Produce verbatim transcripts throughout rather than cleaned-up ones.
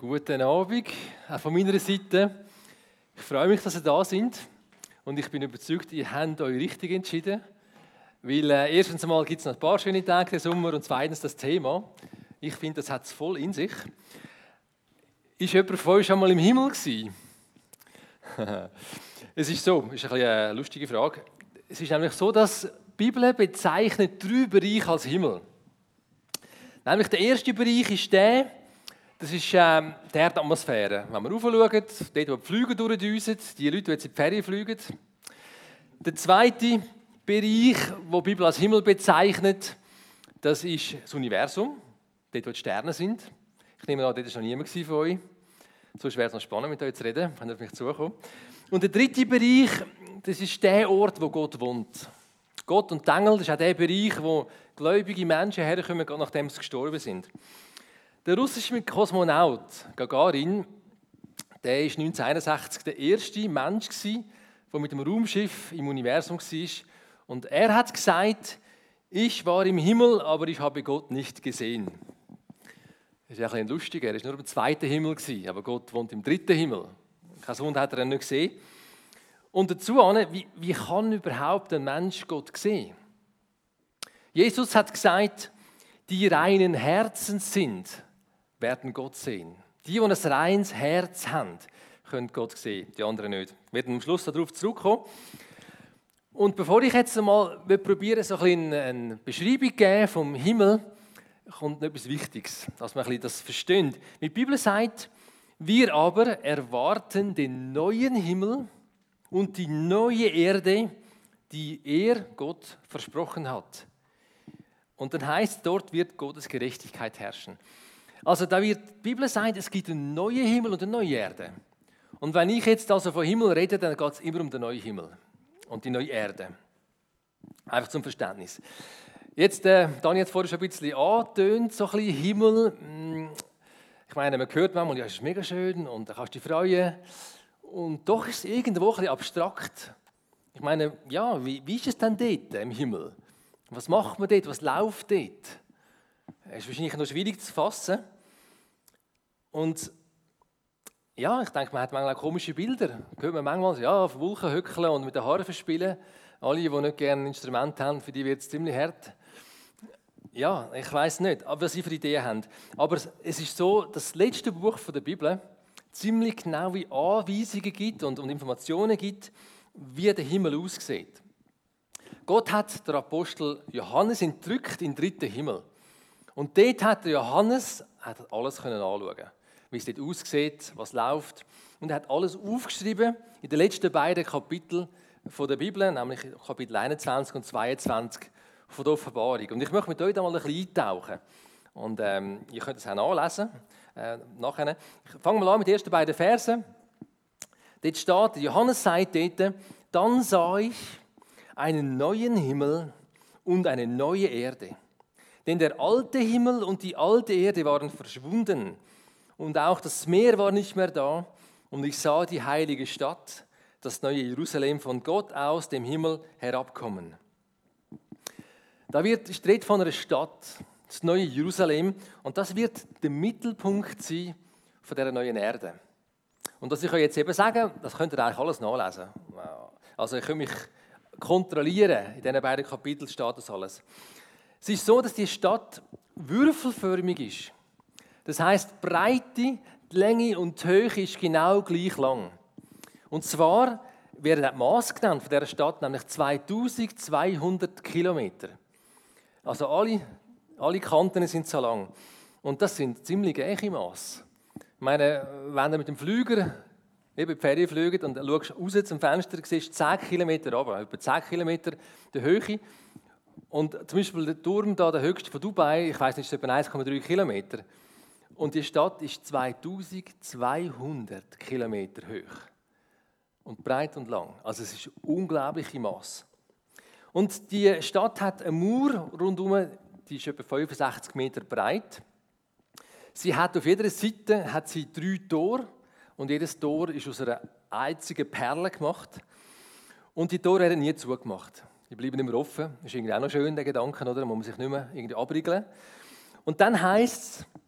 Guten Abend, auch von meiner Seite. Ich freue mich, dass ihr da sind und ich bin überzeugt, ihr habt euch richtig entschieden, weil äh, erstens einmal gibt es noch ein paar schöne Tage im Sommer und zweitens das Thema. Ich finde, das hat es voll in sich. Ist jemand von euch schon mal im Himmel gewesen? Es ist so, ist ein bisschen eine lustige Frage. Es ist nämlich so, dass die Bibel bezeichnet drei Bereiche als Himmel. Nämlich der erste Bereich ist der, das ist ähm, die Erdatmosphäre. Wenn wir raufschauen, dort wo die Flüge durchdüsen, die Leute, die jetzt in die Ferien fliegen. Der zweite Bereich, den die Bibel als Himmel bezeichnet, das ist das Universum, dort wo die Sterne sind. Ich nehme an, dort war noch niemand von euch. Sonst wäre es noch spannend, mit euch zu reden, wenn ihr auf mich zukommt. Und der dritte Bereich, das ist der Ort, wo Gott wohnt. Gott und die Engel, das ist auch der Bereich, wo gläubige Menschen herkommen, nachdem sie gestorben sind. Der russische Kosmonaut Gagarin, der war neunzehnhunderteinundsechzig der erste Mensch, der mit dem Raumschiff im Universum war. Und er hat gesagt, ich war im Himmel, aber ich habe Gott nicht gesehen. Das ist ein bisschen lustig, er war nur im zweiten Himmel, aber Gott wohnt im dritten Himmel. Kein Wunder hat er ihn nicht gesehen. Und dazu, wie, wie kann überhaupt ein Mensch Gott sehen? Jesus hat gesagt, die reinen Herzens sind, werden Gott sehen. Die, die ein reines Herz haben, können Gott sehen, die anderen nicht. Wir werden am Schluss darauf zurückkommen. Und bevor ich jetzt einmal probiere, so ein eine Beschreibung geben vom Himmel, kommt noch etwas Wichtiges, dass man ein bisschen das versteht. Die Bibel sagt, wir aber erwarten den neuen Himmel und die neue Erde, die er, Gott, versprochen hat. Und dann heißt, dort wird Gottes Gerechtigkeit herrschen. Also da wird die Bibel sagt, es gibt einen neuen Himmel und eine neue Erde. Und wenn ich jetzt also von Himmel rede, dann geht es immer um den neuen Himmel und die neue Erde. Einfach zum Verständnis. Jetzt, äh, Dani hat es vorhin schon ein bisschen angetönt, so ein bisschen Himmel. Ich meine, man hört manchmal, ja, es ist mega schön und da kannst du dich freuen. Und doch ist es irgendwo ein bisschen abstrakt. Ich meine, ja, wie, wie ist es denn dort im Himmel? Was macht man dort? Was läuft dort? Das ist wahrscheinlich noch schwierig zu fassen. Und ja, ich denke, man hat manchmal auch komische Bilder. Da hört man manchmal, ja, auf Wolken hückeln und mit den Haaren verspielen. Alle, die nicht gerne ein Instrument haben, für die wird es ziemlich hart. Ja, ich weiß nicht, was sie für Ideen haben. Aber es ist so, dass das letzte Buch der Bibel ziemlich genaue Anweisungen gibt und, und Informationen gibt, wie der Himmel aussieht. Gott hat der Apostel Johannes entrückt in den dritten Himmel. Und dort hat der Johannes hat alles anschauen, wie es dort aussieht, was läuft. Und er hat alles aufgeschrieben in den letzten beiden Kapiteln der Bibel, nämlich Kapitel einundzwanzig und zweiundzwanzig von der Offenbarung. Und ich möchte mit euch da mal ein bisschen eintauchen. Und ähm, ihr könnt es auch nachlesen. Äh, nachher. Ich fange mal an mit den ersten beiden Versen. Dort steht, Johannes sagt dort, dann sah ich einen neuen Himmel und eine neue Erde. Denn der alte Himmel und die alte Erde waren verschwunden und auch das Meer war nicht mehr da. Und ich sah die heilige Stadt, das neue Jerusalem von Gott aus dem Himmel herabkommen. Da wird steht von einer Stadt, das neue Jerusalem, und das wird der Mittelpunkt sein von dieser neuen Erde. Und das ich euch jetzt eben sagen, das könnt ihr eigentlich alles nachlesen. Also ich kann mich kontrollieren, in diesen beiden Kapiteln steht das alles. Es ist so, dass die Stadt würfelförmig ist. Das heisst, die Breite, die Länge und die Höhe ist genau gleich lang. Und zwar werden die Masse genannt von dieser Stadt, nämlich zweitausendzweihundert Kilometer. Also alle, alle Kanten sind so lang. Und das sind ziemlich gleiche Masse. Ich meine, wenn ihr mit dem Flüger eben in die Ferien fliegt und schaust raus zum Fenster, siehst du zehn Kilometer runter, etwa zehn Kilometer die Höhe. Und zum Beispiel der Turm, da, der höchste von Dubai, ich weiss nicht, ist etwa eins Komma drei Kilometer. Und die Stadt ist zweitausendzweihundert Kilometer hoch. Und breit und lang. Also es ist eine unglaubliche Masse. Und die Stadt hat eine Mauer rundherum, die ist etwa fünfundsechzig Meter breit. Sie hat auf jeder Seite hat sie drei Tore und jedes Tor ist aus einer einzigen Perle gemacht. Und die Tore werden nie zugemacht. Die bleiben immer offen. Das ist irgendwie auch noch schön, der Gedanke, oder? Da muss man sich nicht mehr irgendwie abriegeln. Und dann heisst es,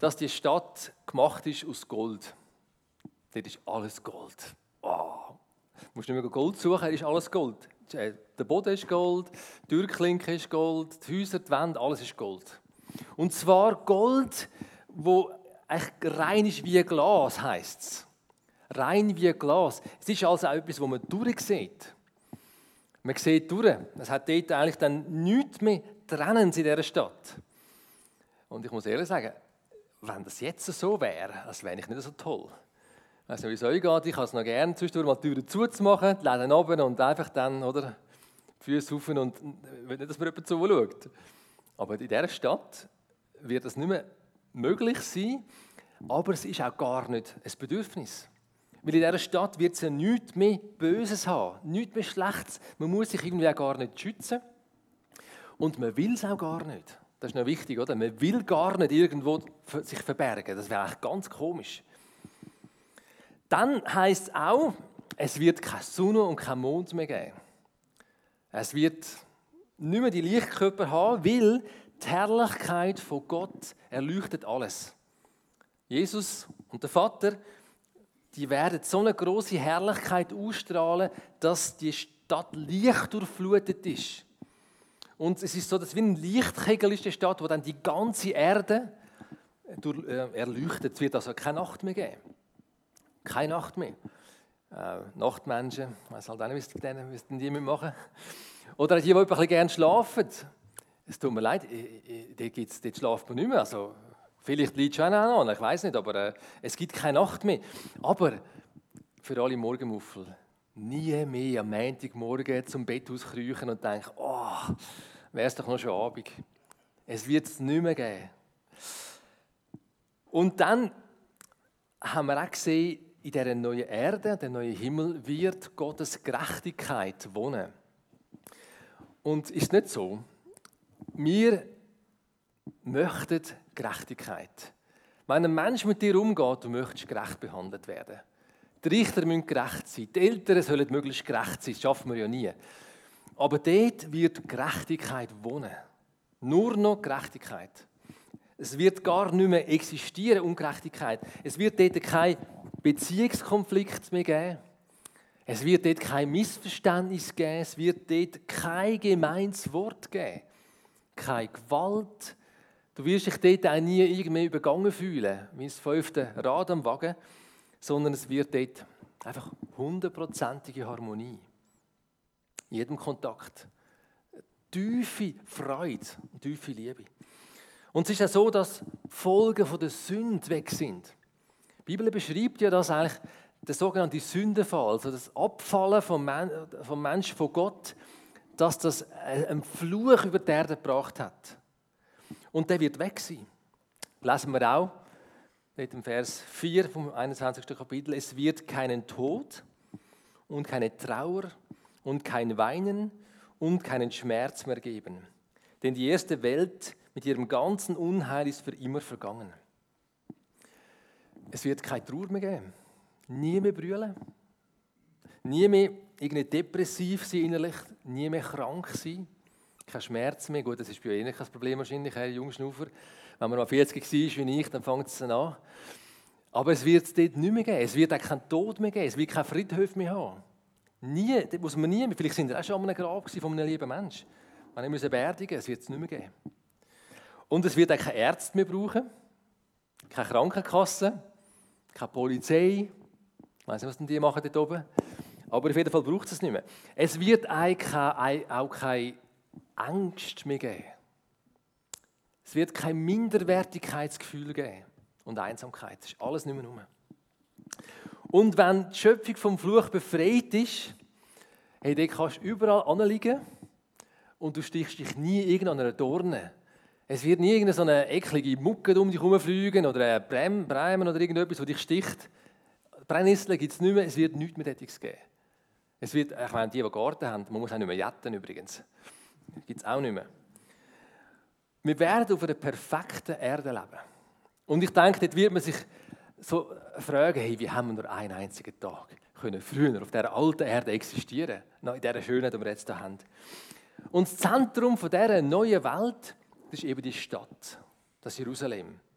dass die Stadt gemacht ist aus Gold. Dort ist alles Gold. Oh. Du musst nicht mehr Gold suchen, es ist alles Gold. Der Boden ist Gold, die Türklinke ist Gold, die Häuser, die Wände, alles ist Gold. Und zwar Gold, wo eigentlich rein ist wie Glas, heisst es. Rein wie Glas. Es ist also auch etwas, wo man durchsieht. Man sieht durch. Es hat dort eigentlich dann nichts mehr Trennendes in dieser Stadt. Und ich muss ehrlich sagen, wenn das jetzt so wäre, das wäre ich nicht so toll. Ich weiss nicht, wie es euch geht. Ich habe es noch gerne, zwischendurch mal die Türen zuzumachen, die Läden runter und einfach dann, oder, die Füße rauf und will nicht, dass mir jemand zuschaut. Aber in dieser Stadt wird das nicht mehr möglich sein, aber es ist auch gar nicht ein Bedürfnis. Weil in dieser Stadt wird es ja nichts mehr Böses haben, nichts mehr Schlechtes. Man muss sich irgendwie auch gar nicht schützen und man will es auch gar nicht. Das ist noch wichtig, oder? Man will gar nicht irgendwo sich verbergen. Das wäre eigentlich ganz komisch. Dann heisst es auch, es wird keine Sonne und kein Mond mehr geben. Es wird nicht mehr die Lichtkörper haben, weil die Herrlichkeit von Gott erleuchtet alles. Jesus und der Vater, die werden so eine grosse Herrlichkeit ausstrahlen, dass die Stadt lichtdurchflutet ist. Und es ist so, dass wie ein Lichtkegel ist die Stadt, wo dann die ganze Erde durch, äh, erleuchtet. Es wird also keine Nacht mehr geben. Keine Nacht mehr. Äh, Nachtmenschen, ich weiss halt auch nicht, was die machen. Oder die, die ein bisschen gerne schlafen. Es tut mir leid, dort, gibt's, dort schlaft man nicht mehr. Also, vielleicht liegt es schon auch noch, ich weiss nicht, aber äh, es gibt keine Nacht mehr. Aber für alle Morgenmuffel, nie mehr am Montagmorgen zum Bett auskriechen und denken, oh, wäre es doch noch schon Abend. Es wird es nicht mehr geben. Und dann haben wir auch gesehen, in dieser neuen Erde, der neuen Himmel, wird Gottes Gerechtigkeit wohnen. Und ist nicht so? Wir möchten Gerechtigkeit. Wenn ein Mensch mit dir umgeht, du möchtest gerecht behandelt werden. Die Richter müssen gerecht sein, die Eltern sollen möglichst gerecht sein, das schaffen wir ja nie. Aber dort wird Gerechtigkeit wohnen. Nur noch Gerechtigkeit. Es wird gar nicht mehr existieren, Ungerechtigkeit. Es wird dort kein Beziehungskonflikt mehr geben. Es wird dort kein Missverständnis geben. Es wird dort kein gemeines Wort geben. Keine Gewalt. Du wirst dich dort auch nie irgendwie übergangen fühlen, wie das fünfte Rad am Wagen, sondern es wird dort einfach hundertprozentige Harmonie. In jedem Kontakt. Tiefe Freude und tiefe Liebe. Und es ist ja so, dass die Folgen der Sünde weg sind. Die Bibel beschreibt ja das eigentlich, der sogenannte Sündenfall, also das Abfallen vom, Men- vom Menschen von Gott, dass das einen Fluch über die Erde gebracht hat. Und der wird weg sein. Lesen wir auch, dort im Vers vier vom einundzwanzigsten Kapitel, es wird keinen Tod und keine Trauer und kein Weinen und keinen Schmerz mehr geben. Denn die erste Welt mit ihrem ganzen Unheil ist für immer vergangen. Es wird keine Trauer mehr geben. Nie mehr brüllen. Nie mehr irgendwie depressiv sein innerlich. Nie mehr krank sein. Kein Schmerz mehr. Gut, das ist bei euch nicht das Problem wahrscheinlich, Herr Jungschnaufer. Wenn man mal vierzig war wie ich, dann fängt es an. Aber es wird es dort nicht mehr geben. Es wird auch keinen Tod mehr geben. Es wird keine Friedhöfe mehr haben. Nie, das muss man nie mehr. Vielleicht sind wir auch schon an einem Grab von einem lieben Menschen. Wenn ich beerdigen muss, es wird es nicht mehr geben. Und es wird auch keine Ärzte mehr brauchen. Keine Krankenkasse. Keine Polizei. Ich weiss nicht, was denn die machen dort oben. Aber auf jeden Fall braucht es es nicht mehr. Es wird auch keine Angst mehr geben. Es wird kein Minderwertigkeitsgefühl geben. Und Einsamkeit. Das ist alles nicht mehr rum. Und wenn die Schöpfung vom Fluch befreit ist, hey, dann kannst du überall anliegen und du stichst dich nie irgendeiner Dorne. Es wird nie irgendeine so eine eklige Mucke um dich herumfliegen oder ein Brem, Bremen oder irgendetwas, das dich sticht. Brennnesseln gibt es nicht mehr, es wird nichts mehr Tätiges geben. Es wird, ich meine, die, die Garten haben, man muss auch nicht mehr jetten übrigens. Das gibt es auch nicht mehr. Wir werden auf einer perfekten Erde leben. Und ich denke, dort wird man sich so fragen, hey, wie haben wir nur einen einzigen Tag können früher auf dieser alten Erde existieren, in dieser Schönheit, die wir jetzt hier haben. Und das Zentrum dieser neuen Welt, das ist eben die Stadt, das Jerusalem.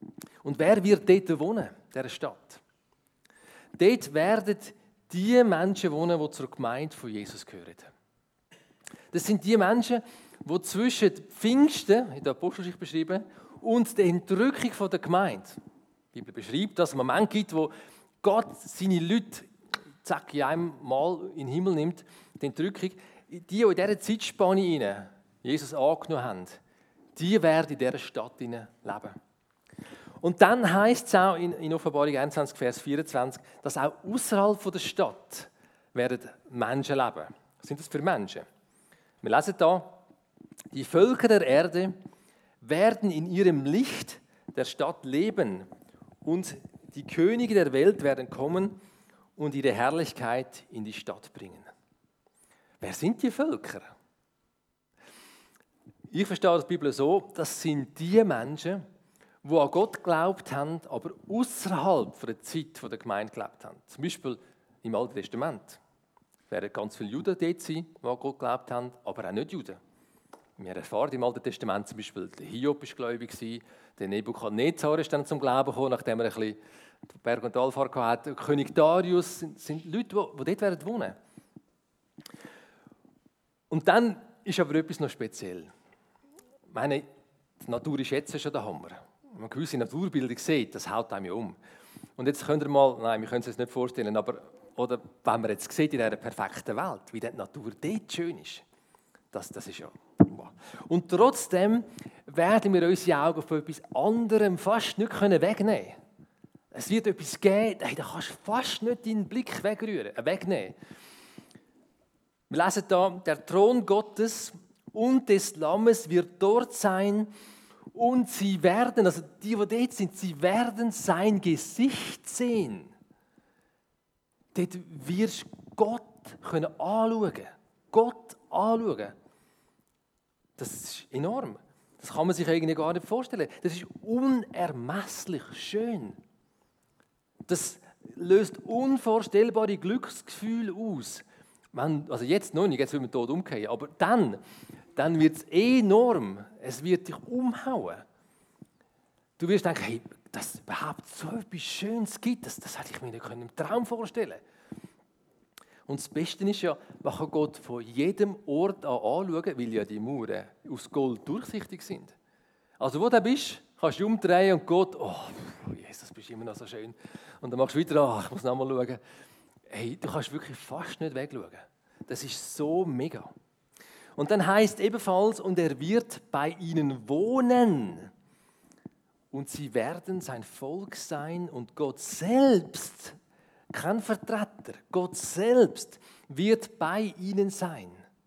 Und wer wird dort wohnen, in dieser Stadt? Dort werden die Menschen wohnen, die zur Gemeinde von Jesus gehören. Das sind die Menschen, die zwischen Pfingsten, in der Apostelgeschichte beschrieben, und der Entrückung der Gemeinde. Die Bibel beschreibt, dass es einen Moment gibt, wo Gott seine Leute zack, in einem Mal in den Himmel nimmt, die Entrückung. Die, die in dieser Zeitspanne Jesus angenommen haben, die werden in dieser Stadt leben. Und dann heisst es auch in, in Offenbarung einundzwanzig, Vers vierundzwanzig, dass auch außerhalb der Stadt werden Menschen leben. Was sind das für Menschen? Wir lesen da, die Völker der Erde werden in ihrem Licht der Stadt leben und die Könige der Welt werden kommen und ihre Herrlichkeit in die Stadt bringen. Wer sind die Völker? Ich verstehe die Bibel so, das sind die Menschen, die an Gott geglaubt haben, aber außerhalb der Zeit der Gemeinde gelebt haben. Zum Beispiel im Alten Testament. Es werden ganz viele Juden dort sein, die an Gott geglaubt haben, aber auch nicht Juden. Wir erfahren im Alten Testament zum Beispiel, der Hiob war gläubig, der Nebukadnezar ist dann zum Glauben gekommen, nachdem er ein bisschen Berg- und Talfahrt hatte. König Darius sind, sind Leute, die, die dort wohnen werden. Und dann ist aber etwas noch speziell. Ich meine, die Natur ist jetzt schon der Hammer. Wenn man gewisse Naturbilder sieht, das haut einem um. Und jetzt könnt ihr mal, nein, wir können es uns nicht vorstellen, aber oder wenn man jetzt sieht in dieser perfekten Welt, wie die Natur dort schön ist, das, das ist ja... Und trotzdem werden wir unsere Augen von etwas anderem fast nicht wegnehmen können. Es wird etwas geben, da kannst du fast nicht deinen Blick wegrühren, äh, wegnehmen. Wir lesen da, der Thron Gottes und des Lammes wird dort sein und sie werden, also die, die dort sind, sie werden sein Gesicht sehen. Dort wirst du Gott können anschauen. Gott anschauen. Das ist enorm. Das kann man sich eigentlich gar nicht vorstellen. Das ist unermesslich schön. Das löst unvorstellbare Glücksgefühle aus. Wenn, also jetzt noch nicht, jetzt wird man tot umgehen, aber dann, dann wird es enorm. Es wird dich umhauen. Du wirst denken, hey, dass es überhaupt so etwas Schönes gibt, das, das hätte ich mir nicht im Traum vorstellen können. Und das Beste ist ja, man kann Gott von jedem Ort an anschauen, weil ja die Mauern aus Gold durchsichtig sind. Also wo du bist, kannst du umdrehen und Gott, oh, Jesus, bist immer noch so schön. Und dann machst du wieder, ach, ich muss noch mal schauen. Hey, du kannst wirklich fast nicht wegschauen. Das ist so mega. Und dann heißt ebenfalls, und er wird bei ihnen wohnen. Und sie werden sein Volk sein und Gott selbst, kein Vertreter, Gott selbst wird bei ihnen sein.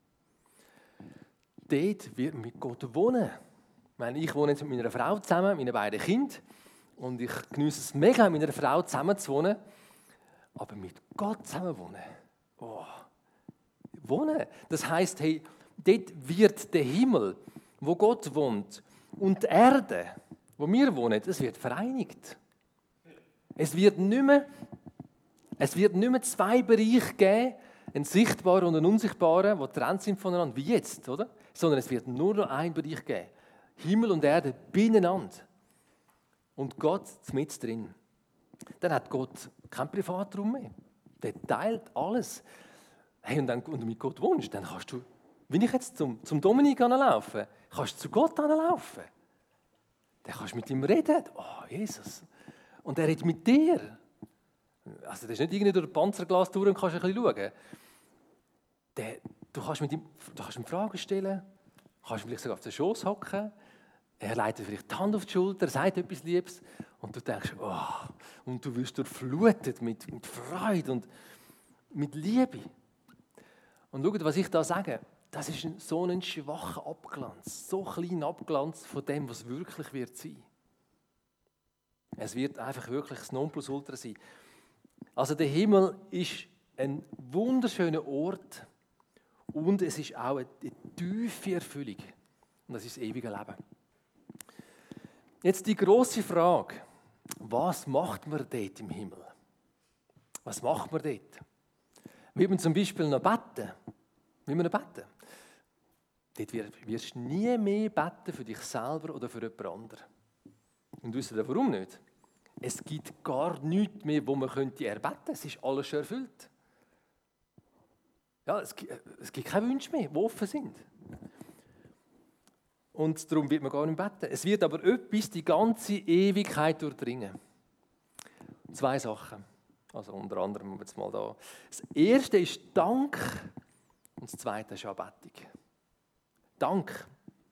Dort wird mit Gott wohnen. Ich meine, ich wohne jetzt mit meiner Frau zusammen, mit meinen beiden Kindern. Und ich genieße es mega, mit einer Frau zusammen zu wohnen. Aber mit Gott zusammen wohnen. Oh. Wohnen. Das heisst, hey, dort wird der Himmel, wo Gott wohnt, und die Erde, wo wir wohnen, das wird vereinigt. Es wird nicht mehr, es wird nicht mehr zwei Bereiche geben, einen sichtbaren und einen unsichtbaren, die getrennt sind voneinander, wie jetzt, oder? Sondern es wird nur noch einen Bereich geben. Himmel und Erde beieinander. Und Gott mit drin. Dann hat Gott keinen Privatraum mehr. Der teilt alles. Hey, und wenn du mit Gott wohnst, dann kannst du, wenn ich jetzt zum, zum Dominik laufe, kannst du zu Gott laufen. Dann kannst du mit ihm reden. Oh, Jesus. Und er redet mit dir. Also, das ist nicht irgendwie durch ein Panzerglas durch und kannst ein bisschen schauen. Der, du kannst mit ihm, du kannst ihm Fragen stellen, kannst ihm vielleicht sogar auf den Schoß hocken. Er leitet vielleicht die Hand auf die Schulter, sagt etwas Liebes und du denkst, oh, und du wirst durchflutet mit, mit Freude und mit Liebe. Und schaut, was ich da sage, das ist ein, so ein schwacher Abglanz, so ein kleiner Abglanz von dem, was wirklich wird sein. Es wird einfach wirklich das Nonplusultra sein. Also der Himmel ist ein wunderschöner Ort und es ist auch eine, eine tiefe Erfüllung. Und das ist das ewige Leben. Jetzt die grosse Frage, was macht man dort im Himmel? Was macht man dort? Will man zum Beispiel noch beten? Will man noch beten? Dort wirst du nie mehr beten für dich selber oder für jemand anderen. Und wisst ihr warum nicht? Es gibt gar nichts mehr, wo man könnte erbeten. Es ist alles schon erfüllt. Ja, es, es gibt keine Wünsche mehr, die offen sind. Und darum wird man gar nicht beten. Es wird aber etwas die ganze Ewigkeit durchdringen. Zwei Sachen. Also unter anderem jetzt mal da. Das erste ist Dank und das zweite ist Anbetung. Dank.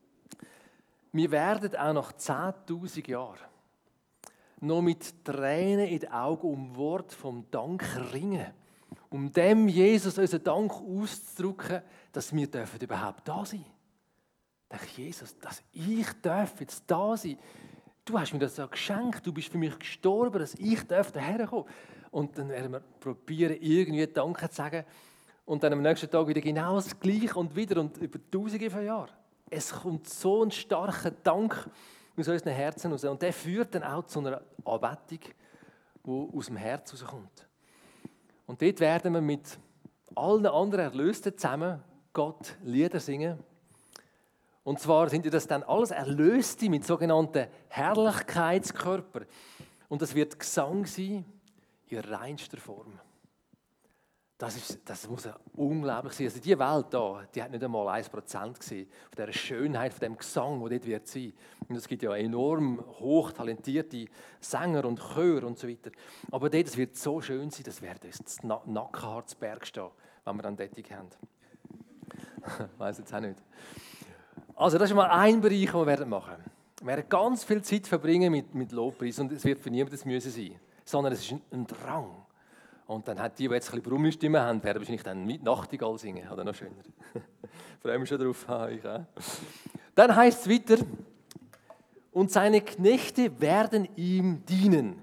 Wir werden auch nach zehntausend Jahren noch mit Tränen in den Augen um Wort vom Dank ringen. Um dem Jesus unseren Dank auszudrücken, dass wir dürfen überhaupt da sein dürfen. Ich denke, Jesus, dass ich darf jetzt da sein. Du hast mir das ja geschenkt, du bist für mich gestorben, dass ich daher kommen darf. Und dann werden wir probieren, irgendwie Danke zu sagen. Und dann am nächsten Tag wieder genau das Gleiche und wieder und über tausende von Jahren. Es kommt so ein starker Dank aus unseren Herzen raus. Und der führt dann auch zu einer Anbetung, die aus dem Herz rauskommt. Und dort werden wir mit allen anderen Erlösten zusammen Gott Lieder singen. Und zwar sind das dann alles Erlöste mit sogenannten Herrlichkeitskörper. Und das wird Gesang sein in reinster Form. Das, ist, das muss unglaublich sein. Also die Welt hier, die hat nicht einmal ein Prozent gesehen von dieser Schönheit, von dem Gesang, der dort wird sein. Und es gibt ja enorm hochtalentierte Sänger und Chöre und so weiter. Aber dort, das wird so schön sein, das wird uns das Nackenhaar zu Berg stehen, wenn wir dann dort haben. Ich weiss jetzt auch nicht. Also das ist mal ein Bereich, den wir machen werden. Wir werden ganz viel Zeit verbringen mit, mit Lobpreis und es wird für niemanden müssen sein, sondern es ist ein, ein Drang. Und dann hat die, die jetzt ein bisschen Brummelstimmen haben, werden wahrscheinlich dann mit Nachtigall singen, oder noch schöner. Freue mich schon drauf. Ich auch. Dann heißt es weiter, und seine Knechte werden ihm dienen.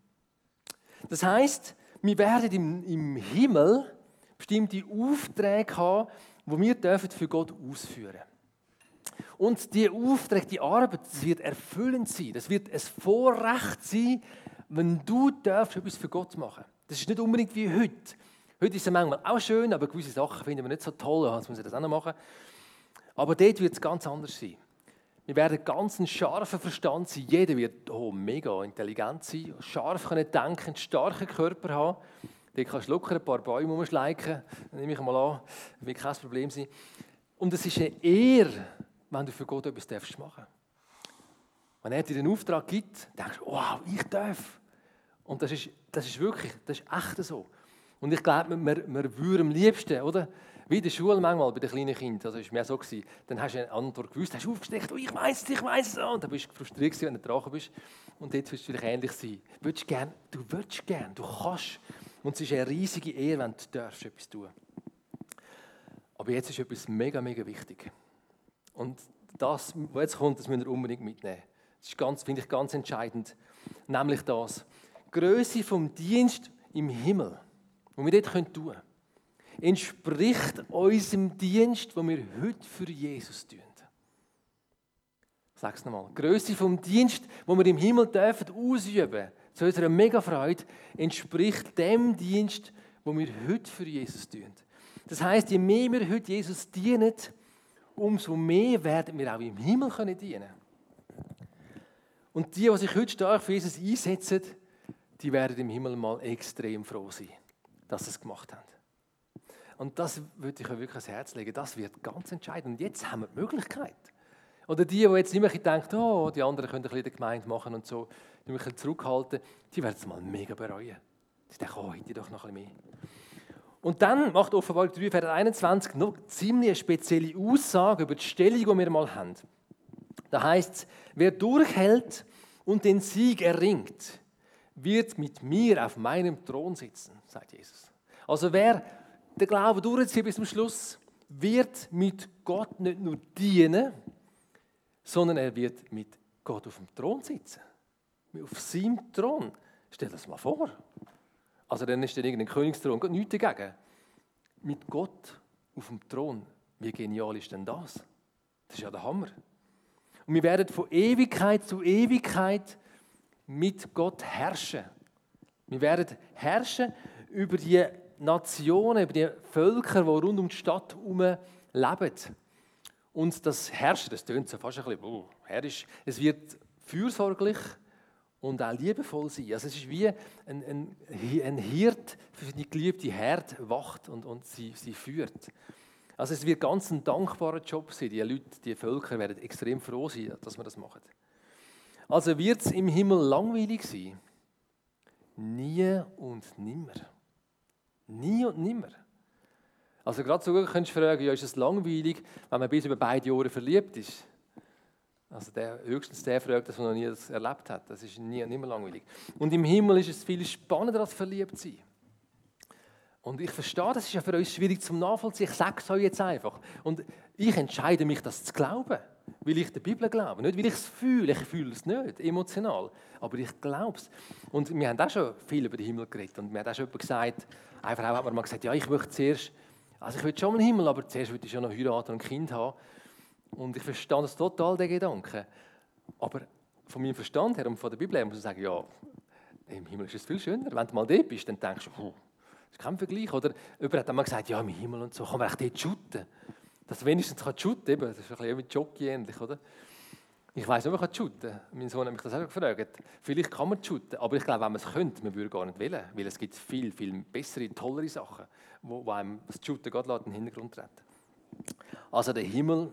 Das heißt, wir werden im, im Himmel bestimmte Aufträge haben, die wir dürfen für Gott ausführen dürfen. Und die Aufträge, die Arbeit, das wird erfüllend sein. Das wird ein Vorrecht sein, wenn du darfst, etwas für Gott machen. Das ist nicht unbedingt wie heute. Heute ist es manchmal auch schön, aber gewisse Sachen finden wir nicht so toll, als muss ich das auch noch machen. Aber dort wird es ganz anders sein. Wir werden ganz einen scharfen Verstand sein. Jeder wird oh, mega intelligent sein, scharf können denken, einen starken Körper haben. Dort kannst du locker ein paar Bäume umschleichen, nehme ich mal an. Das wird kein Problem sein. Und es ist eine Ehre, wenn du für Gott etwas machen darfst. Wenn er dir einen Auftrag gibt, denkst du, wow, ich darf. Und das ist, das ist wirklich, das ist echt so. Und ich glaube, wir, wir würden am liebsten, oder? Wie in der Schule manchmal bei den kleinen Kindern, also es war mehr so gewesen, dann hast du eine Antwort gewusst, hast aufgesteckt, oh, ich weiss es, ich weiss es. Und dann bist du frustriert, wenn du dran bist. Und jetzt willst du vielleicht ähnlich sein. Du willst gern, du willst gern, du kannst. Und es ist eine riesige Ehre, wenn du darfst, etwas tun. Aber jetzt ist etwas mega, mega wichtig. Und das, was jetzt kommt, das müssen wir unbedingt mitnehmen. Das ist ganz, finde ich ganz entscheidend. Nämlich das. Die Grösse vom Dienst im Himmel, den wir dort tun können, entspricht unserem Dienst, den wir heute für Jesus tun. Ich sage es nochmal. Die Grösse vom Dienst, den wir im Himmel dürfen ausüben, zu unserer Mega-Freude, entspricht dem Dienst, den wir heute für Jesus tun. Das heisst, je mehr wir heute Jesus dienen, umso mehr werden wir auch im Himmel dienen können. Und die, die sich heute stark für Jesus einsetzen, die werden im Himmel mal extrem froh sein, dass sie es gemacht haben. Und das würde ich euch wirklich ans Herz legen. Das wird ganz entscheidend. Und jetzt haben wir die Möglichkeit. Oder die, die jetzt immer denken, oh, die anderen können ein bisschen in der Gemeinde machen und so, die mich ein bisschen zurückhalten, die werden es mal mega bereuen. Die denken, oh, hätte ich doch noch ein bisschen mehr. Und dann macht Offenbarung drei, Vers einundzwanzig noch ziemlich eine spezielle Aussage über die Stellung, die wir mal haben. Da heißt es, wer durchhält und den Sieg erringt, wird mit mir auf meinem Thron sitzen, sagt Jesus. Also wer den Glauben durchzieht bis zum Schluss, wird mit Gott nicht nur dienen, sondern er wird mit Gott auf dem Thron sitzen. Auf seinem Thron. Stell dir das mal vor. Also dann ist dann irgendein Königsthron, Gott nichts dagegen. Mit Gott auf dem Thron. Wie genial ist denn das? Das ist ja der Hammer. Und wir werden von Ewigkeit zu Ewigkeit mit Gott herrschen. Wir werden herrschen über die Nationen, über die Völker, die rund um die Stadt herum leben. Und das Herrschen, das tönt so fast ein bisschen oh, herrisch. Es wird fürsorglich und auch liebevoll sein. Also es ist wie ein, ein, ein Hirt für die geliebte Herde wacht und, und sie, sie führt. Also es wird ganz ein dankbarer Job sein. Die Leute, die Völker werden extrem froh sein, dass wir das machen. Also wird es im Himmel langweilig sein? Nie und nimmer. Nie und nimmer. Also gerade so könntest du fragen, ja, ist es langweilig, wenn man bis über beide Jahre verliebt ist? Also der, höchstens der fragt, dass man noch nie das erlebt hat. Das ist nie und nimmer langweilig. Und im Himmel ist es viel spannender als verliebt sein. Und ich verstehe, das ist ja für uns schwierig zum Nachvollziehen. Ich sage es euch jetzt einfach. Und ich entscheide mich, das zu glauben, weil ich der Bibel glaube. Nicht, weil ich es fühle. Ich fühle es nicht, emotional. Aber ich glaube es. Und wir haben auch schon viel über den Himmel geredet. Und mir hat auch schon jemand gesagt, eine Frau hat mir mal gesagt, ja, ich möchte zuerst, also ich will schon einen Himmel, aber zuerst will ich schon noch heiraten und ein Kind haben. Und ich verstehe das total, den Gedanken. Aber von meinem Verstand her und von der Bibel her muss ich sagen, ja, im Himmel ist es viel schöner. Wenn du mal dort bist, dann denkst du, oh, das ist kein Vergleich. Oder jemand hat einmal gesagt, ja, im Himmel und so, kann man echt dort shooten. Dass du wenigstens shooten kannst, das ist ein bisschen wie Jockey ähnlich, oder? Ich weiss nicht, ob man shooten kann. Mein Sohn hat mich das auch gefragt. Vielleicht kann man shooten, aber ich glaube, wenn man es könnte, man würde gar nicht wollen. Weil es gibt viel, viel bessere, tollere Sachen, wo, wo einem das Shooten gerade in den Hintergrund tritt. Also der Himmel,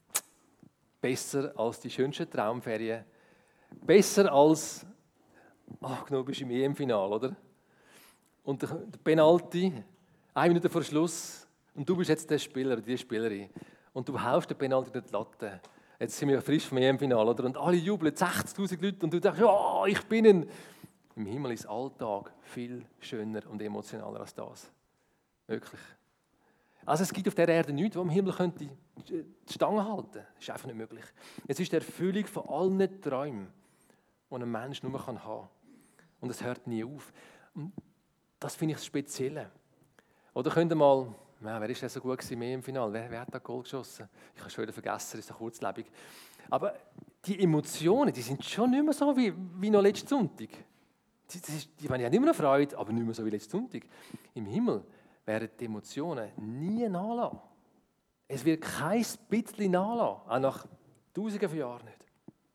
besser als die schönsten Traumferien. Besser als, ach genau, bist du im E M-Final, oder? Und der Penalty, eine Minute vor Schluss, und du bist jetzt der Spieler oder die Spielerin. Und du haust den Penalty durch die Latte. Jetzt sind wir frisch vom E M-Final, oder? Und alle jubeln, sechzigtausend Leute, und du denkst, ja, ich bin ein. Im Himmel ist Alltag viel schöner und emotionaler als das. Wirklich. Also es gibt auf der Erde nichts, was im Himmel könnte die Stange halten. Das ist einfach nicht möglich. Es ist die Erfüllung von allen Träumen, die ein Mensch nur haben kann. Und es hört nie auf. Und das finde ich das Spezielle. Oder könnt ihr mal, ja, wer ist denn so gut gewesen im Finale? Wer, wer hat da Goal geschossen? Ich habe schon wieder vergessen, ist so kurzlebig. Aber die Emotionen, die sind schon nicht mehr so wie, wie noch letzten Sonntag. Die, die, die haben ja nicht mehr noch Freude, aber nicht mehr so wie letzten Sonntag. Im Himmel werden die Emotionen nie nachlassen. Es wird kein bisschen nachlassen, auch nach tausenden von Jahren nicht.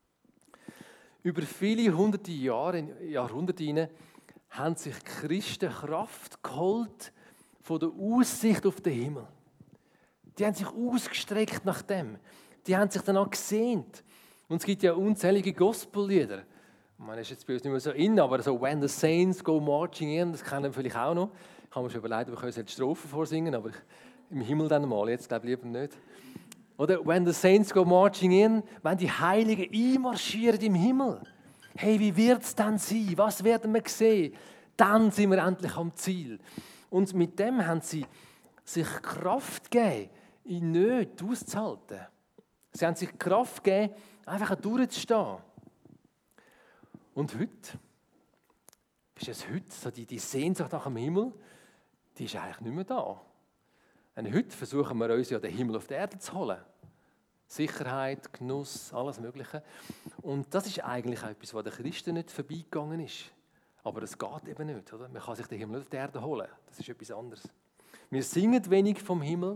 Über viele hunderte Jahre, Jahrhunderte hinein, haben sich Christen Kraft geholt von der Aussicht auf den Himmel. Die haben sich ausgestreckt nach dem. Die haben sich danach gesehnt. Und es gibt ja unzählige Gospellieder. Ich meine, das ist jetzt bei uns nicht mehr so in, aber so «When the Saints go marching in», das kennen wir vielleicht auch noch. Ich habe mir schon überlegt, ob ich die Strophe vorsingen, aber im Himmel dann mal, jetzt glaube ich lieber nicht. Oder «When the Saints go marching in», wenn die Heiligen einmarschieren im Himmel. Hey, wie wird es dann sein? Was werden wir sehen? Dann sind wir endlich am Ziel. Und mit dem haben sie sich Kraft gegeben, in Nöten auszuhalten. Sie haben sich Kraft gegeben, einfach durchzustehen. Und heute, ist es heute, so die, die Sehnsucht nach dem Himmel, die ist eigentlich nicht mehr da. Und heute versuchen wir uns ja den Himmel auf die Erde zu holen. Sicherheit, Genuss, alles Mögliche. Und das ist eigentlich auch etwas, was den Christen nicht vorbeigegangen ist. Aber es geht eben nicht. Oder? Man kann sich den Himmel nicht auf die Erde holen. Das ist etwas anderes. Wir singen wenig vom Himmel.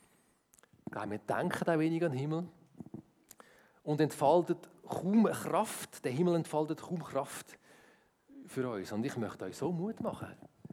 Wir denken auch wenig an den Himmel. Und entfaltet kaum Kraft. Der Himmel entfaltet kaum Kraft für uns. Und ich möchte euch so Mut machen.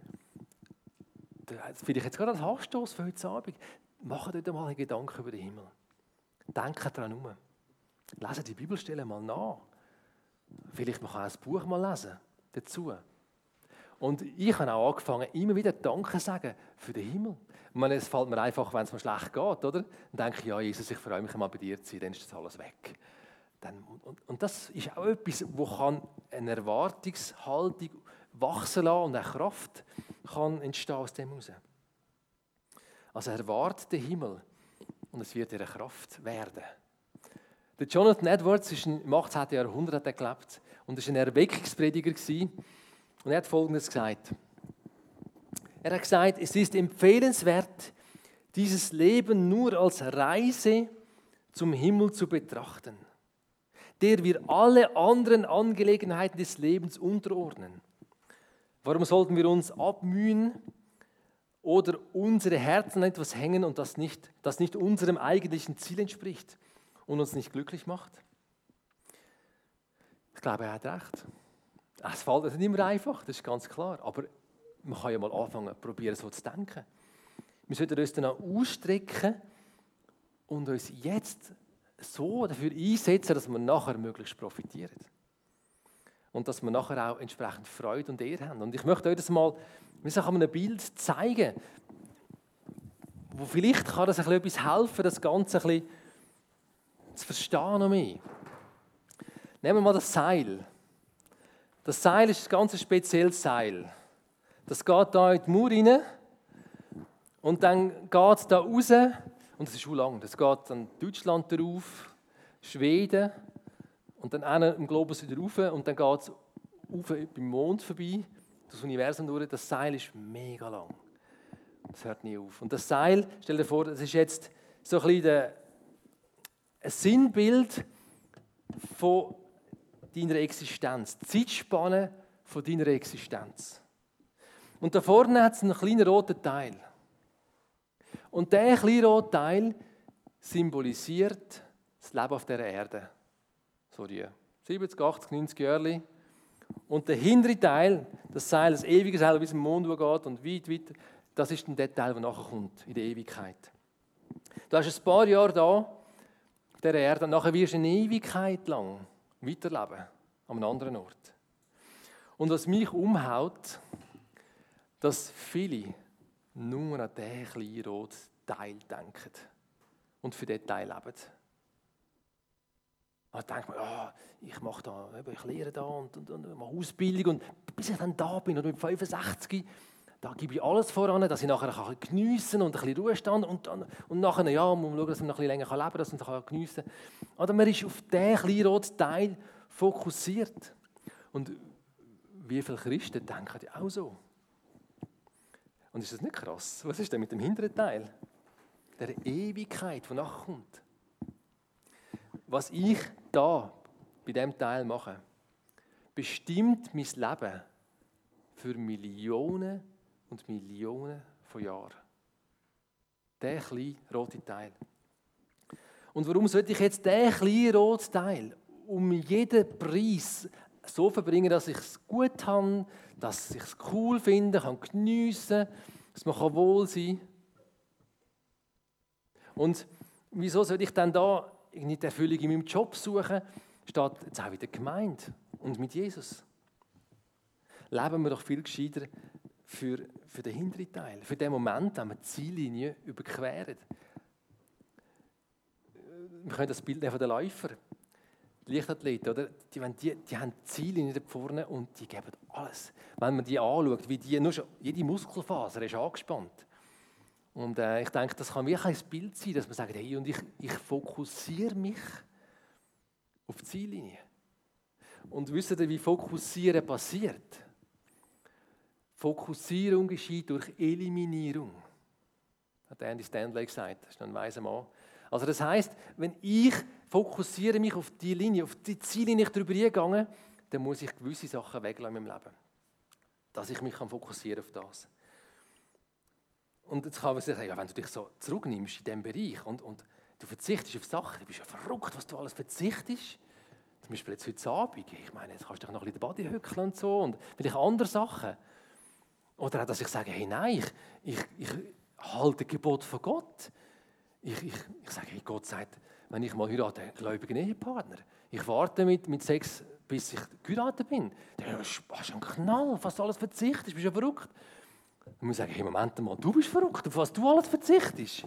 Das finde ich jetzt gerade als Anstoß für heute Abend. Macht euch mal einen Gedanken über den Himmel. Denkt daran um. Lesen die Bibelstellen mal nach. Vielleicht man kann auch ein Buch mal lesen dazu. Und ich habe auch angefangen, immer wieder Danke zu sagen für den Himmel. Ich meine, es fällt mir einfach, wenn es mir schlecht geht, oder? Dann denke ich, ja Jesus, ich freue mich mal bei dir zu sein, dann ist das alles weg. Dann, und, und das ist auch etwas, wo kann eine Erwartungshaltung wachsen lassen und eine Kraft kann entstehen aus dem heraus. Also erwartet den Himmel und es wird ihre Kraft werden. Der Jonathan Edwards ist im achtzehnten Jahrhundert gelebt und war ein Erweckungsprediger. Und er hat Folgendes gesagt. Er hat gesagt, es ist empfehlenswert, dieses Leben nur als Reise zum Himmel zu betrachten, der wir alle anderen Angelegenheiten des Lebens unterordnen. Warum sollten wir uns abmühen oder unsere Herzen an etwas hängen und das nicht, das nicht unserem eigentlichen Ziel entspricht und uns nicht glücklich macht? Ich glaube, er hat recht. Es fällt nicht immer einfach, das ist ganz klar. Aber man kann ja mal anfangen, probieren so zu denken. Wir sollten uns dann auch ausstrecken und uns jetzt so dafür einsetzen, dass wir nachher möglichst profitieren. Und dass wir nachher auch entsprechend Freude und Ehre haben. Und ich möchte euch das mal mit einem Bild zeigen, wo vielleicht kann das ein bisschen etwas helfen, das Ganze ein bisschen zu verstehen noch mehr. Nehmen wir mal das Seil. Das Seil ist ein ganz spezielles Seil. Das geht da in die Mauer rein und dann geht es da raus und das ist schon lang. Das geht dann Deutschland drauf, Schweden und dann im Globus wieder rauf und dann geht es rauf beim Mond vorbei, das Universum durch. Das Seil ist mega lang. Das hört nie auf. Und das Seil, stell dir vor, das ist jetzt so ein bisschen der, ein Sinnbild von deiner Existenz, die Zeitspanne von deiner Existenz. Und da vorne hat es einen kleinen roten Teil. Und dieser kleine rote Teil symbolisiert das Leben auf dieser Erde. So die siebzig, achtzig, neunzig Jahre. Und der hintere Teil, das Seil, das ewige Seil, das bis zum Mond geht und weit weiter, das ist dann der Teil, der nachher kommt, in der Ewigkeit. Du hast ein paar Jahre da auf dieser Erde und nachher wirst du eine Ewigkeit lang weiterleben, an einem anderen Ort. Und was mich umhaut, dass viele nur an diesen kleinen roten Teil denken und für diesen Teil leben. Da denkt man, ja, ich mache da, ich lehre da und, und, und mache Ausbildung und bis ich dann da bin und mit fünfundsechzig, da gebe ich alles voran, dass ich nachher ein bisschen geniessen und ein bisschen Ruhestand und, und, und nachher, ja, muss man schauen, dass man noch ein bisschen länger leben kann, dass man geniessen kann. Oder man ist auf diesen kleinen roten Teil fokussiert. Und wie viele Christen denken ja auch so. Und ist das nicht krass? Was ist denn mit dem hinteren Teil? Der Ewigkeit, die nachher kommt. Was ich da bei diesem Teil mache, bestimmt mein Leben für Millionen und Millionen von Jahren. Der kleine rote Teil. Und warum sollte ich jetzt diesen kleinen roten Teil um jeden Preis so verbringen, dass ich es gut habe, dass ich es cool finde, kann geniessen, dass man wohl sein kann? Und wieso sollte ich dann da nicht die Erfüllung in meinem Job suchen? Steht jetzt auch wieder Gemeinde und mit Jesus. Leben wir doch viel gescheiter für, für den hinteren Teil, für den Moment, wenn wir die Ziellinie überqueren. Wir können das Bild nehmen von den Läufern, die Leichtathleten, oder? Die, die, die haben die Ziellinie da vorne und die geben alles. Wenn man die anschaut, wie die, nur schon, jede Muskelfaser ist angespannt. Und äh, ich denke, das kann wirklich ein Bild sein, dass man sagt, hey, und ich, ich fokussiere mich auf die Ziellinie. Und wisst ihr, wie Fokussieren passiert? Fokussierung geschieht durch Eliminierung, hat Andy Stanley gesagt. Das ist ein weiser Mann. Also das heisst, wenn ich fokussiere mich auf die Linie, auf die Ziellinie, ich darüber hingegangen, dann muss ich gewisse Sachen weglassen in meinem Leben, dass ich mich fokussieren kann auf das. Und jetzt kann man sich sagen, ja, wenn du dich so zurücknimmst in diesem Bereich und, und du verzichtest auf Sachen, du bist ja verrückt, was du alles verzichtest. Zum Beispiel jetzt heute Abend, ich meine, jetzt kannst du dich noch ein bisschen den Body hückeln und so und vielleicht andere Sachen. Oder auch, dass ich sage, hey, nein, ich, ich, ich halte Gebot von Gott. Ich, ich, ich sage, hey, Gott sagt, wenn ich mal heirate, einen gläubigen Ehepartner. Ich warte mit, mit Sex, bis ich geheiratet bin. Dann hast du einen Knall, auf was du alles verzichtest, bist du ja verrückt. Und man sagt, hey, Moment mal, du bist verrückt, auf was du alles verzichtest.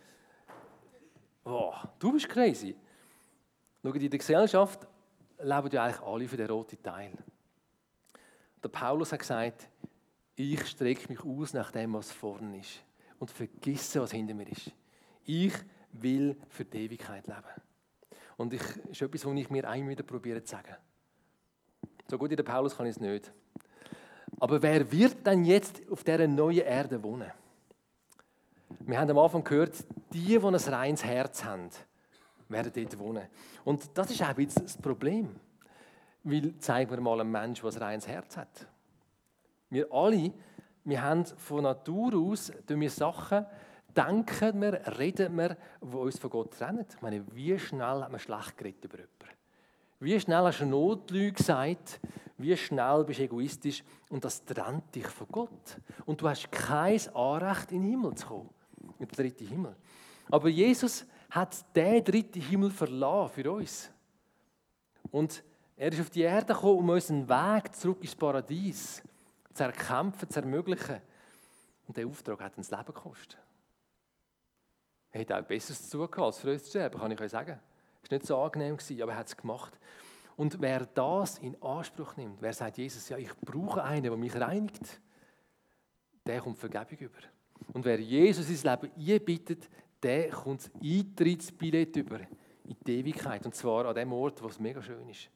Oh, du bist crazy. Schau, in der Gesellschaft leben ja eigentlich alle für den roten Teil. Der Paulus hat gesagt, ich strecke mich aus nach dem, was vorne ist und vergesse, was hinter mir ist. Ich will für die Ewigkeit leben. Und ich, das ist etwas, was ich mir einmal wieder probiere zu sagen. So gut wie der Paulus kann ich es nicht. Aber wer wird denn jetzt auf dieser neuen Erde wohnen? Wir haben am Anfang gehört, die, die ein reines Herz haben, werden dort wohnen. Und das ist auch jetzt das Problem. Weil zeigen wir mal einen Menschen, der ein reines Herz hat. Wir alle, wir haben von Natur aus wir Sachen, denken wir, reden wir, die uns von Gott trennen. Ich meine, wie schnell hat man schlecht geredet über jemanden? Wie schnell hast du Notlüge gesagt? Wie schnell bist du egoistisch? Und das trennt dich von Gott. Und du hast kein Anrecht, in den Himmel zu kommen. In den dritten Himmel. Aber Jesus hat den dritten Himmel verlassen für uns. Und er ist auf die Erde gekommen, um uns einen Weg zurück ins Paradies zu erkämpfen, zu ermöglichen. Und der Auftrag hat uns das Leben gekostet. Er hätte auch Besseres zu tun gehabt, als für uns zu sterben, kann ich euch sagen. Es war nicht so angenehm, aber er hat es gemacht. Und wer das in Anspruch nimmt, wer sagt, Jesus, ja, ich brauche einen, der mich reinigt, der kommt Vergebung über. Und wer Jesus sein Leben einbietet, der kommt das Eintrittsbillett über in die Ewigkeit. Und zwar an dem Ort, wo es mega schön ist.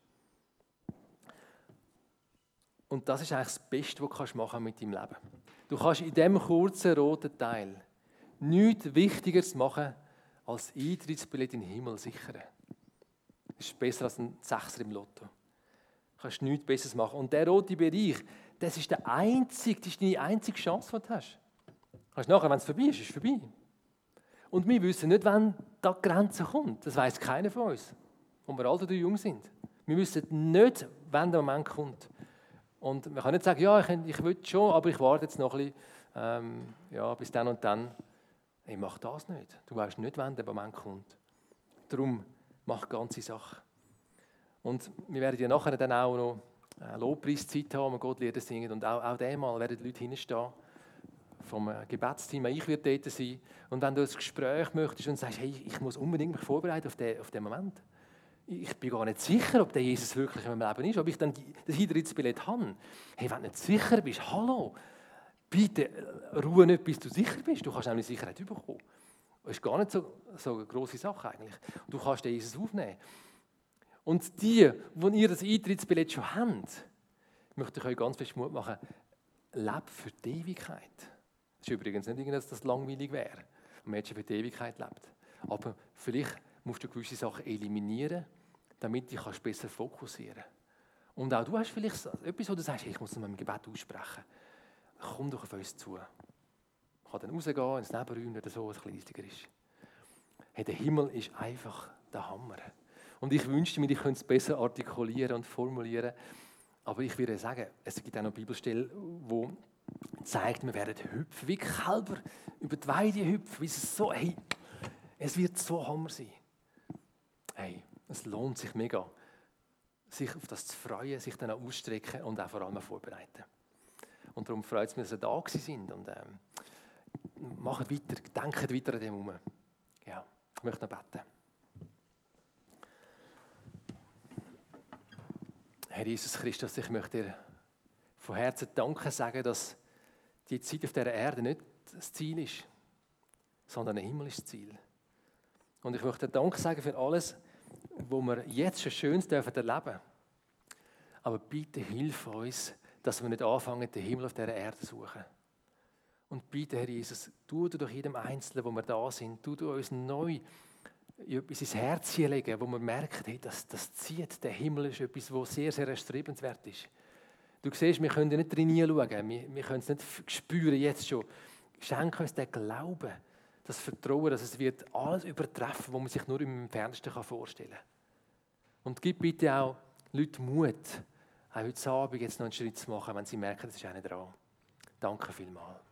Und das ist eigentlich das Beste, was du machen mit deinem Leben. Du kannst in diesem kurzen roten Teil nichts Wichtigeres machen, als Eintrittsbillett in den Himmel sichern. Das ist besser als ein Sechser im Lotto. Du kannst nichts Besseres machen. Und der rote Bereich, das ist, der einzige, das ist deine einzige Chance, die du hast. Kannst nachher, wenn es vorbei ist, ist es vorbei. Und wir wissen nicht, wann die Grenze kommt. Das weiss keiner von uns, ob wir alt oder jung sind. Wir wissen nicht, wann der Moment kommt. Und man kann nicht sagen, ja, ich, ich will schon, aber ich warte jetzt noch ein bisschen, ähm, ja, bis dann und dann. Ich mach das nicht. Du weißt nicht, wann der Moment kommt. Darum mach die ganze Sache. Und wir werden ja nachher dann auch noch eine Lobpreiszeit haben, wo wir Gott Lieder singen. Und auch, auch diesmal werden die Leute hinstehen vom Gebetsteam. Ich werde dort sein. Und wenn du ein Gespräch möchtest und sagst, hey, ich muss unbedingt mich vorbereiten auf den, auf den Moment. Ich bin gar nicht sicher, ob der Jesus wirklich in meinem Leben ist, ob ich dann das Eintrittsbillett habe. Hey, wenn du nicht sicher bist, hallo, bitte ruhe nicht, bis du sicher bist. Du kannst nämlich Sicherheit bekommen. Das ist gar nicht so, so eine grosse Sache eigentlich. Und du kannst den Jesus aufnehmen. Und die, die ihr das Eintrittsbillett schon habt, möchte ich euch ganz viel Mut machen, lebt für die Ewigkeit. Das ist übrigens nicht, dass das langweilig wäre, wenn Menschen für die Ewigkeit lebt. Aber vielleicht musst du gewisse Sachen eliminieren, damit du dich besser fokussieren kannst. Und auch du hast vielleicht etwas, wo du sagst, hey, ich muss es mit dem Gebet aussprechen. Komm doch auf uns zu. Ich kann dann rausgehen ins Nebenräume oder so, was ein bisschen leiser ist. Hey, der Himmel ist einfach der Hammer. Und ich wünschte mir, ich könnte es besser artikulieren und formulieren. Aber ich würde sagen, es gibt auch noch Bibelstellen, die zeigt, wir werden hüpfen wie Kälber über die Weide hüpfen. Wie es, so, hey, es wird so Hammer sein. Hey, es lohnt sich mega, sich auf das zu freuen, sich dann auch ausstrecken und auch vor allem vorbereiten. Und darum freut es mich, dass ihr da sind und ähm, macht weiter, denkt weiter an dem herum. Ja, ich möchte noch beten. Herr Jesus Christus, ich möchte dir von Herzen Danke sagen, dass die Zeit auf dieser Erde nicht das Ziel ist, sondern ein himmlisches Ziel. Und ich möchte dir Danke sagen für alles, was wir jetzt schon Schönes erleben dürfen. Aber bitte hilf uns, dass wir nicht anfangen, den Himmel auf dieser Erde zu suchen. Und bitte, Herr Jesus, tu du durch jedem Einzelnen, wo wir da sind, tu du uns neu etwas ins Herz legen, wo man merkt, hey, das, das zieht. Der Himmel ist etwas, was sehr, sehr erstrebenswert ist. Du siehst, wir können nicht drin hinschauen, wir, wir können es nicht spüren jetzt schon. Schenk uns den Glauben, das Vertrauen, dass es wird alles übertreffen, was man sich nur im Entferntesten vorstellen kann. Und gib bitte auch Leuten Mut, auch heute Abend jetzt noch einen Schritt zu machen, wenn sie merken, das ist einer dran. Danke vielmals.